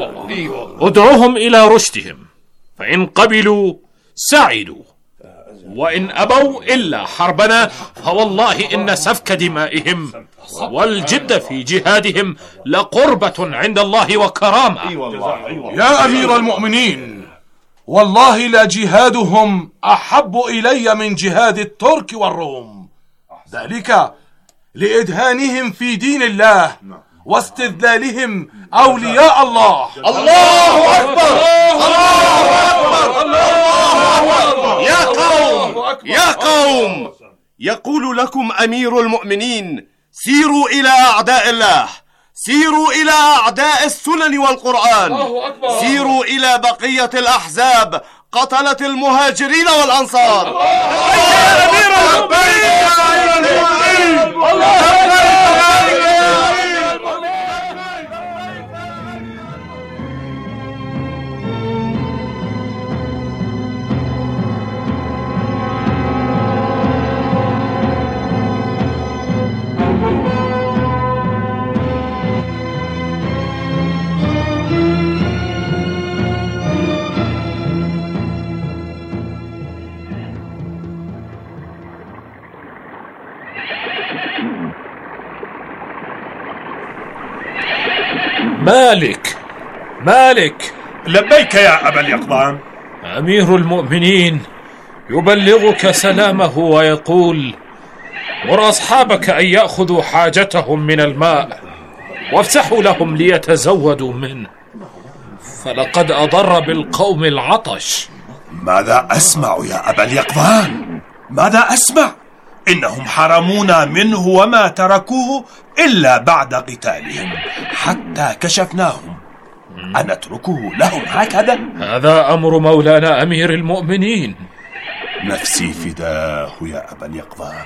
ادعوهم إلى رشدهم، فإن قبلوا سعدوا، وإن أبوا إلا حربنا فوالله إن سفك دمائهم والجد في جهادهم لقربة عند الله وكرامة. يا أمير المؤمنين، والله لجهادهم أحب إلي من جهاد الترك والروم، ذلك لإدهانهم في دين الله واستذلالهم أولياء الله. الله أكبر الله أكبر الله أكبر. يا قوم يا قوم، يقول لكم أمير المؤمنين: سيروا إلى أعداء الله، سيروا إلى أعداء السنن والقرآن، سيروا إلى بقية الأحزاب قتلة المهاجرين والأنصار. يا أمير مالك مالك. لبيك يا أبا اليقظان. أمير المؤمنين يبلغك سلامه ويقول: مر أصحابك أن يأخذوا حاجتهم من الماء وافسحوا لهم ليتزودوا منه، فلقد أضر بالقوم العطش. ماذا أسمع يا أبا اليقظان؟ ماذا أسمع؟ إنهم حرمونا منه وما تركوه إلا بعد قتالهم حتى كشفناهم، أنتركه لهم هكذا؟ هذا أمر مولانا أمير المؤمنين. نفسي فداه يا أبا اليقظان،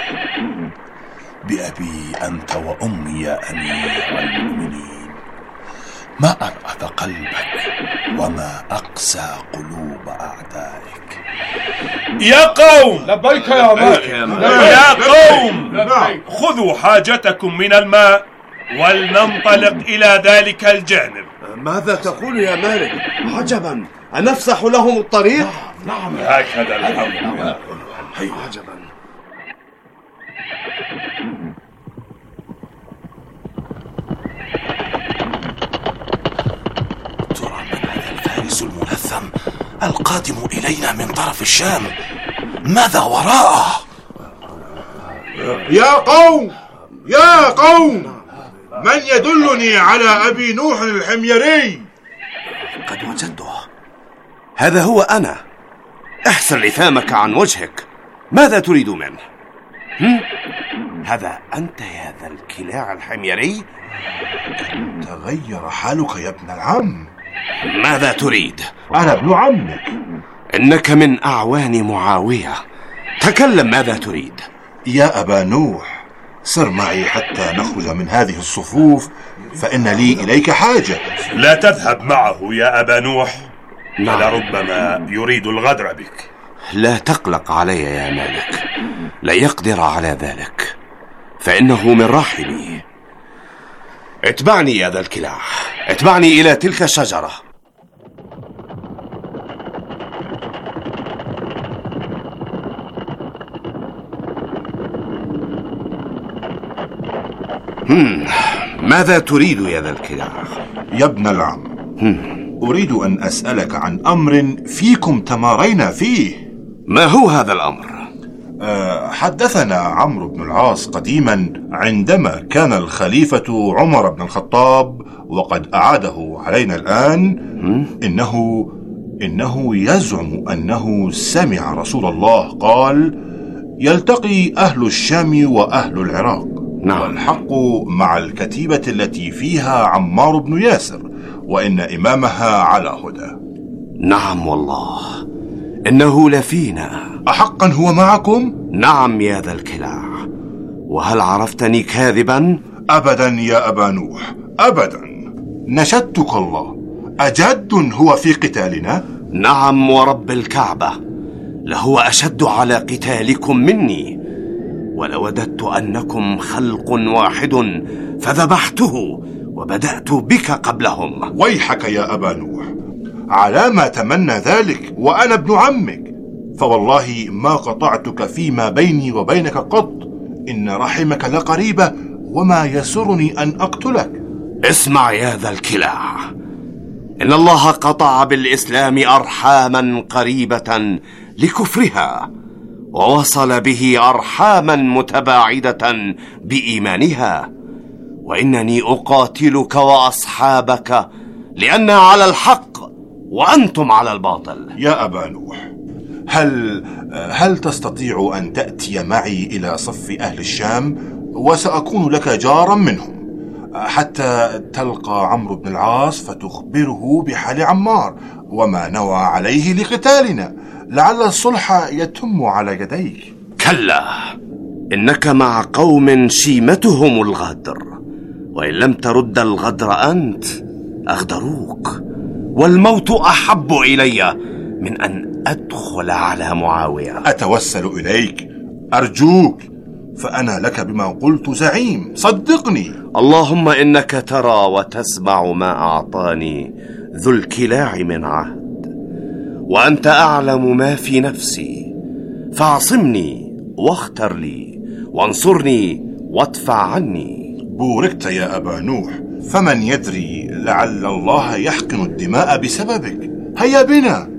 بأبي أنت وأمي يا أمير المؤمنين، ما أرأف قلبك وما أقسى قلوب أعدائك. يا قوم. لبيك يا مالك. يا قوم، خذوا حاجتكم من الماء ولننطلق إلى ذلك الجانب. ماذا تقول يا مالك؟ عجبا، أنفسح لهم الطريق؟ نعم هكذا الأمر. عجبا. ترى من هذا الفارس الملثم القادم إلينا من طرف الشام؟ ماذا وراءه؟ يا قوم يا قوم، من يدلني على أبي نوح الحميري؟ قد وجدته، هذا هو أنا. احسن لثامك عن وجهك، ماذا تريد منه؟ هم؟ هذا أنت يا ذا الكلاع الحميري؟ تغير حالك يا ابن العم. ماذا تريد؟ أنا ابن عمك. إنك من أعوان معاوية، تكلم، ماذا تريد؟ يا أبا نوح، سر معي حتى نخرج من هذه الصفوف، فإن لي إليك حاجة. لا تذهب معه يا أبا نوح، نعم. لربما يريد الغدر بك. لا تقلق علي يا مالك، لا يقدر على ذلك، فإنه من راحلي. اتبعني يا ذا الكلاع، اتبعني إلى تلك الشجرة. هم. ماذا تريد يا ذا الكلاع؟ يا ابن العم، هم. أريد أن أسألك عن أمر فيكم تمارينا فيه. ما هو هذا الأمر؟ أه حدثنا عمرو بن العاص قديما عندما كان الخليفة عمر بن الخطاب وقد أعاده علينا الآن، إنه إنه يزعم أنه سمع رسول الله قال: يلتقي أهل الشام وأهل العراق، نعم. والحق مع الكتيبة التي فيها عمار بن ياسر، وإن إمامها على هدى. نعم والله، إنه لفينا. أحقا هو معكم؟ نعم يا ذا الكلاع. وهل عرفتني كاذبا؟ أبدا يا أبا نوح، أبدا. نشدتك الله، أجد هو في قتالنا؟ نعم ورب الكعبة، لهو أشد على قتالكم مني، ولوددت أنكم خلق واحد فذبحته وبدأت بك قبلهم. ويحك يا أبا نوح، على ما تمنى ذلك وأنا ابن عمك، فوالله ما قطعتك فيما بيني وبينك قط، إن رحمك لقريبة، وما يسرني أن أقتلك. اسمع يا ذا الكلاع، إن الله قطع بالإسلام أرحاما قريبة لكفرها، ووصل به أرحاما متباعدة بإيمانها، وإنني أقاتلك وأصحابك لأننا على الحق وأنتم على الباطل. يا أبا نوح، هل هل تستطيع أن تأتي معي إلى صف أهل الشام، وسأكون لك جارا منهم، حتى تلقى عمرو بن العاص فتخبره بحال عمار وما نوى عليه لقتالنا، لعل الصلح يتم على يديك. كلا، إنك مع قوم شيمتهم الغدر، وإن لم ترد الغدر أنت أغدروك، والموت أحب إلي من أن أدخل على معاوية. أتوسل إليك، أرجوك، فأنا لك بما قلت زعيم، صدقني. اللهم إنك ترى وتسمع ما أعطاني ذو الكلاع من عهد، وأنت أعلم ما في نفسي، فاعصمني واختر لي، وانصرني وادفع عني. بوركت يا أبا نوح، فمن يدري لعل الله يحقن الدماء بسببك. هيا بنا.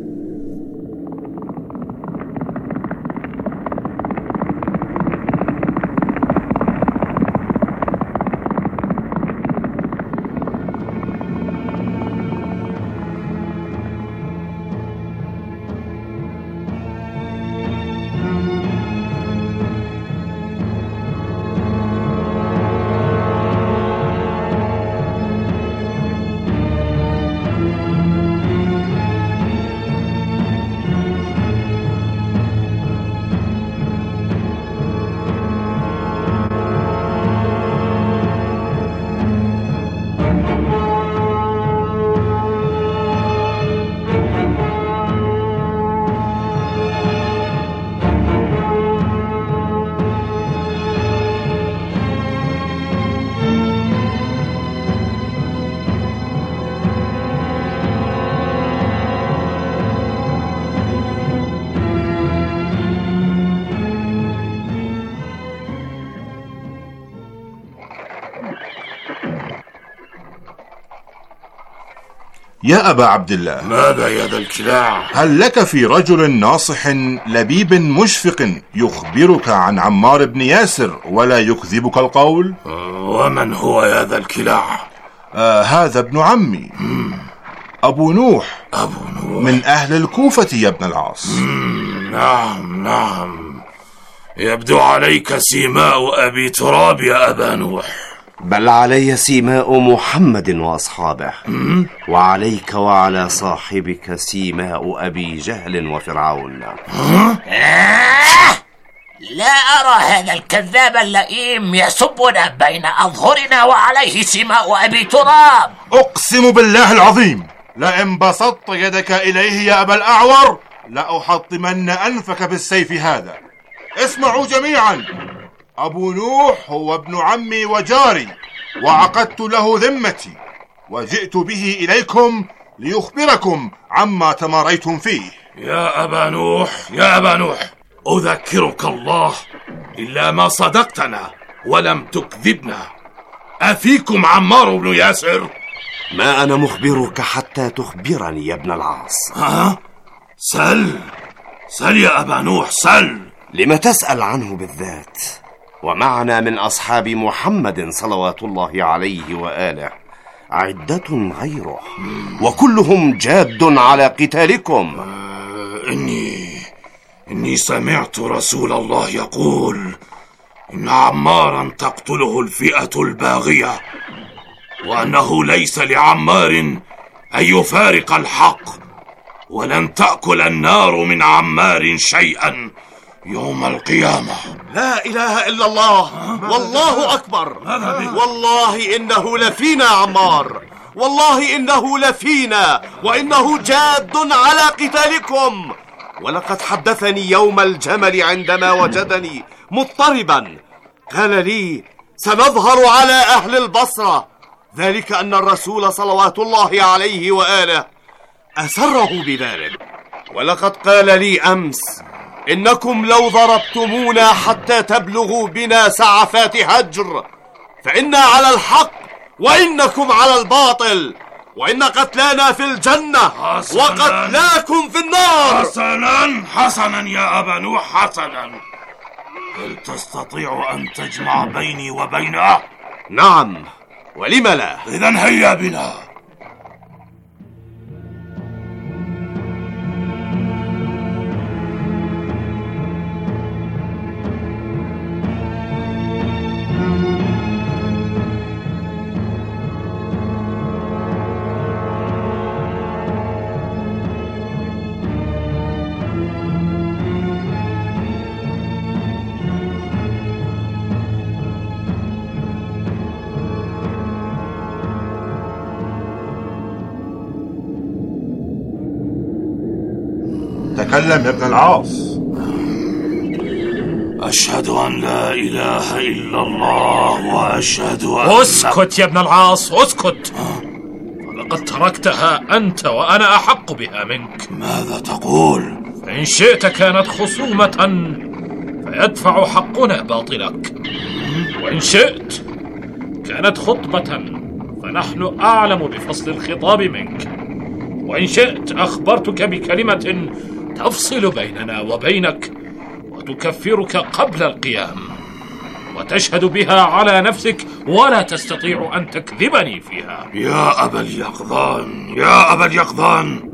يا أبا عبد الله، ماذا يا ذا الكلاع؟ هل لك في رجل ناصح لبيب مشفق يخبرك عن عمار بن ياسر ولا يكذبك القول؟ ومن هو يا ذا الكلاع؟ آه هذا ابن عمي أبو نوح. أبو نوح من أهل الكوفة يا ابن العاص. نعم نعم، يبدو عليك سيماء أبي تراب يا أبا نوح. بل علي سيماء محمد وأصحابه، وعليك وعلى صاحبك سيماء أبي جهل وفرعون. لا أرى هذا الكذاب اللئيم يسبنا بين أظهرنا وعليه سيماء أبي تراب. أقسم بالله العظيم لئن بسطت يدك إليه يا أبا الأعور لأحطمن أنفك بالسيف هذا. اسمعوا جميعا، أبو نوح هو ابن عمي وجاري، وعقدت له ذمتي، وجئت به إليكم ليخبركم عما تماريتم فيه. يا أبا نوح، يا أبا نوح، أذكرك الله، إلا ما صدقتنا ولم تكذبنا. أفيكم عمار بن ياسر؟ ما أنا مخبرك حتى تخبرني يا ابن العاص. ها؟ سل سل يا أبا نوح، سل. لما تسأل عنه بالذات؟ ومعنا من أصحاب محمد صلوات الله عليه وآله عدة غيره، وكلهم جاد على قتالكم. آه إني إني سمعت رسول الله يقول إن عمارا تقتله الفئة الباغية، وأنه ليس لعمار أن يفارق الحق، ولن تأكل النار من عمار شيئا يوم القيامة. لا إله إلا الله، والله أكبر، والله إنه لفينا عمار، والله إنه لفينا، وإنه جاد على قتالكم. ولقد حدثني يوم الجمل عندما وجدني مضطربا، قال لي سنظهر على أهل البصرة، ذلك أن الرسول صلوات الله عليه وآله أسره بذلك، ولقد قال لي أمس إنكم لو ضربتمونا حتى تبلغوا بنا سعفات هجر فإنا على الحق وإنكم على الباطل، وإن قتلانا في الجنة حسناً وقتلاكم في النار. حسنا حسنا يا أبا نوح، حسنا. هل تستطيع أن تجمع بيني وبينه؟ نعم، ولم لا؟ إذن هيا بنا. تكلم يا ابن العاص. أشهد أن لا إله إلا الله وأشهد أن... اسكت يا ابن العاص، اسكت. فلقد تركتها أنت وأنا أحق بها منك. ماذا تقول؟ فإن شئت كانت خصومة فيدفع حقنا باطلك، وإن شئت كانت خطبة فنحن أعلم بفصل الخطاب منك، وإن شئت أخبرتك بكلمة تفصل بيننا وبينك وتكفرك قبل القيام وتشهد بها على نفسك ولا تستطيع أن تكذبني فيها. يا أبا اليقظان، يا أبا اليقظان،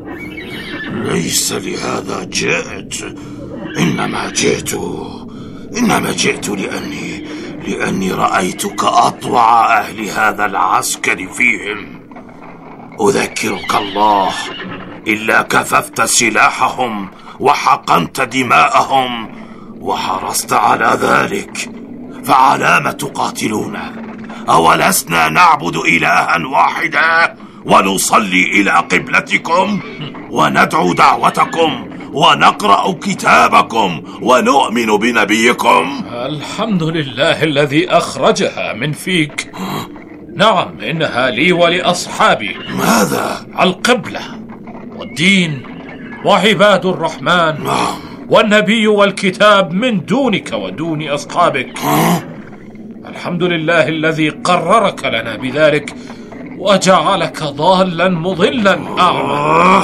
ليس لهذا جئت، إنما جئت إنما جئت لأني لأني رأيتك أطوع أهل هذا العسكر فيهم. أذكرك الله، إلا كففت سلاحهم وحقنت دماءهم وحرصت على ذلك، فعلام تقاتلون؟ أولسنا نعبد إلها واحدا ونصلي إلى قبلتكم وندعو دعوتكم ونقرأ كتابكم ونؤمن بنبيكم؟ الحمد لله الذي أخرجها من فيك. نعم، إنها لي ولأصحابي. ماذا؟ القبلة والدين وعباد الرحمن والنبي والكتاب من دونك ودون أصحابك. الحمد لله الذي قررك لنا بذلك وجعلك ضالا مضلا أعمى.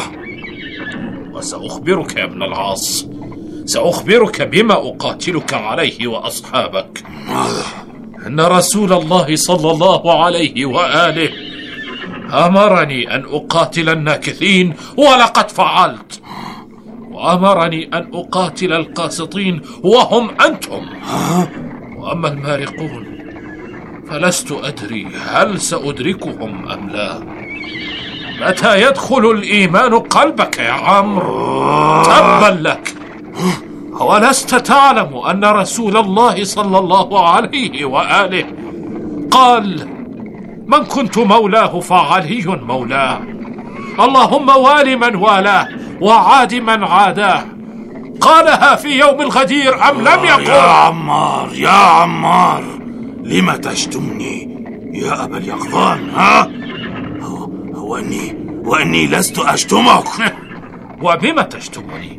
وسأخبرك يا ابن العاص، سأخبرك بما أقاتلك عليه وأصحابك. إن رسول الله صلى الله عليه وآله أمرني أن أقاتل الناكثين ولقد فعلت، وأمرني أن أقاتل القاسطين وهم أنتم، وأما المارقون فلست أدري هل سأدركهم أم لا. متى يدخل الإيمان قلبك يا عمرو؟ تبا لك. أولست تعلم أن رسول الله صلى الله عليه وآله قال: من كنت مولاه فعلي مولاه، اللهم وال من والاه وعاد من عاداه. قالها في يوم الغدير أم لم يقل؟ يا عمار، يا عمار، لم تشتمني يا أبا اليقظان؟ ها؟ هو أني وأني لست أشتمك. وبما تشتمني؟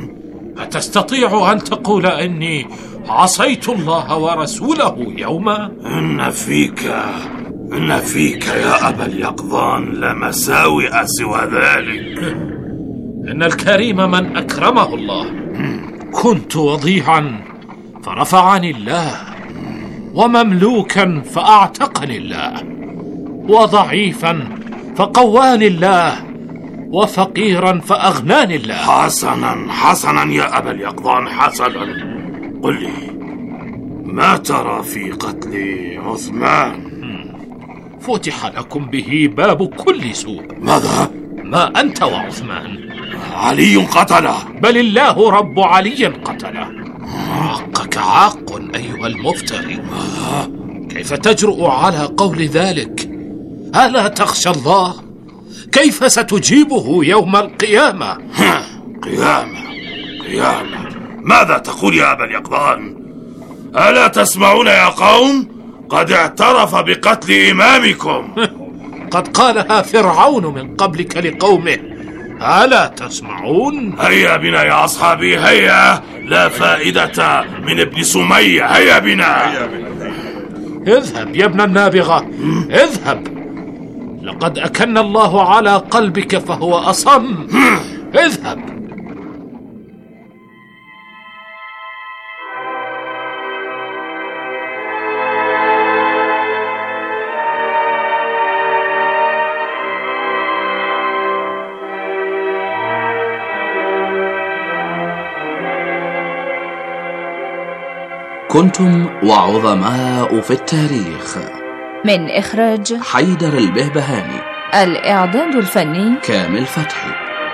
أتستطيع أن تقول إني عصيت الله ورسوله يوما؟ إن فيك إن فيك يا أبا اليقظان لمساوئ سوى ذلك. إن الكريم من أكرمه الله. كنت وضيعا فرفعني الله، ومملوكا فأعتقني الله، وضعيفا فقواني الله، وفقيرا فأغناني الله. حسنا حسنا يا أبا اليقظان، حسنا. قل لي، ما ترى في قتل عثمان؟ فتح لكم به باب كل سوء. ماذا؟ ما أنت وعثمان. علي قتله. بل الله رب علي قتله. حقك عاق أيها المفتري. كيف تجرؤ على قول ذلك؟ ألا تخشى الله؟ كيف ستجيبه يوم القيامة؟ قيامة قيامة، ماذا تقول يا أبا اليقظان؟ ألا تسمعون يا قوم؟ قد اعترف بقتل إمامكم. قد قالها فرعون من قبلك لقومه، ألا تسمعون؟ هيا بنا يا أصحابي، هيا، لا فائدة من ابن سمية، هيا بنا. اذهب يا ابن النابغة، اذهب، لقد أكن الله على قلبك فهو أصم. اذهب. كنتم وعظماء في التاريخ، من إخراج حيدر البهبهاني، الإعداد الفني كامل فتحي.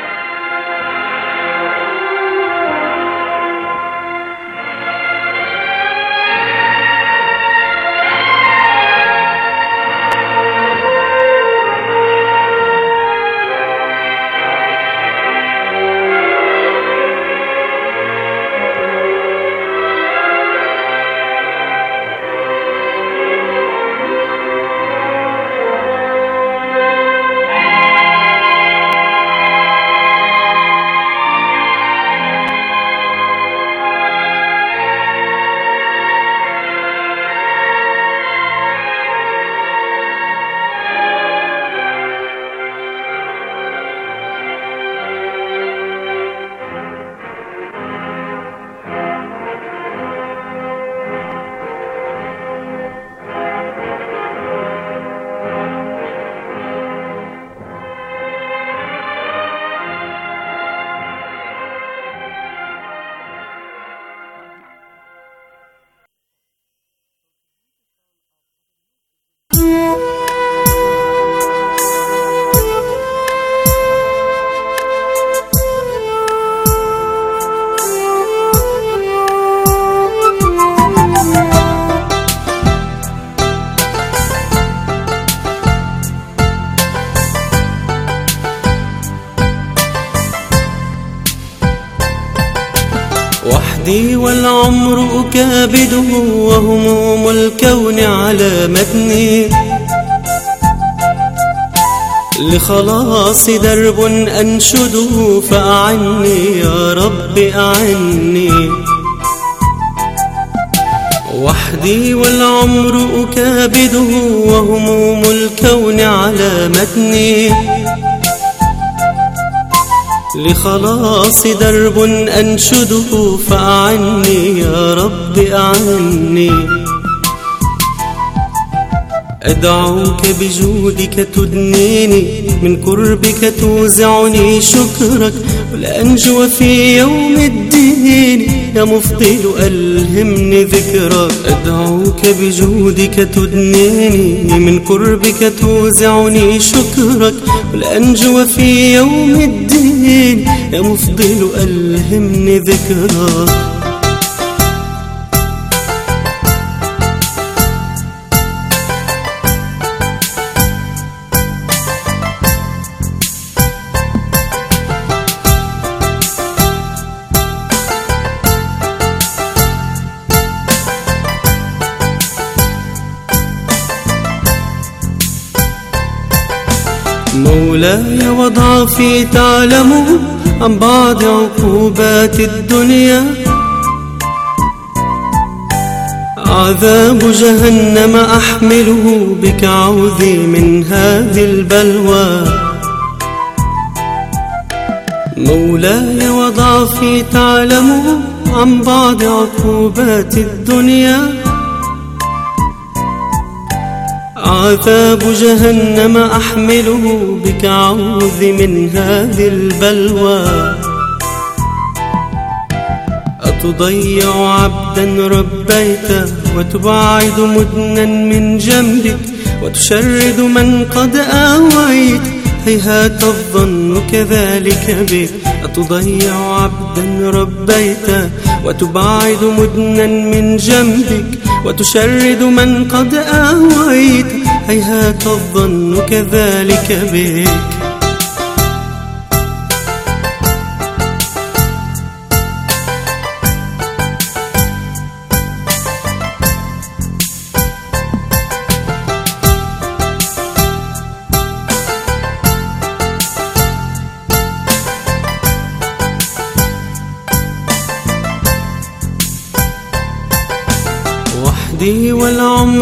وحدي والعمر أكابده وهموم الكون على متني، لخلاص درب أنشده فأعني يا رب أعني. وحدي والعمر أكابده وهموم الكون على متني، لخلاص درب أنشده فأعني يا رب أعني. أدعوك بجودك تدنيني، من قربك توزعني شكرك، والأنجو في يوم الدين يا مفضل ألهمني ذكرك. أدعوك بجودك تدنيني، من قربك توزعني شكرك، والأنجو في يوم الدين يا مفضل ألهمني ذكرك. مولاي وضعفي تعلم عن بعض عقوبات الدنيا، عذاب جهنم أحمله بك عوذي من هذه البلوى. مولاي وضعفي تعلم عن بعض عقوبات الدنيا، عذاب جهنم أحمله بك عوذي من هذه البلوى. أتضيع عبدا ربيته وتبعد مدنا من جنبك، وتشرد من قد آويت هيهات الظن كذلك بك. أتضيع عبدا ربيته وتبعد مدنا من جنبك، وتشرد من قد آويت هيهات الظن كذلك بك. عمري والعمر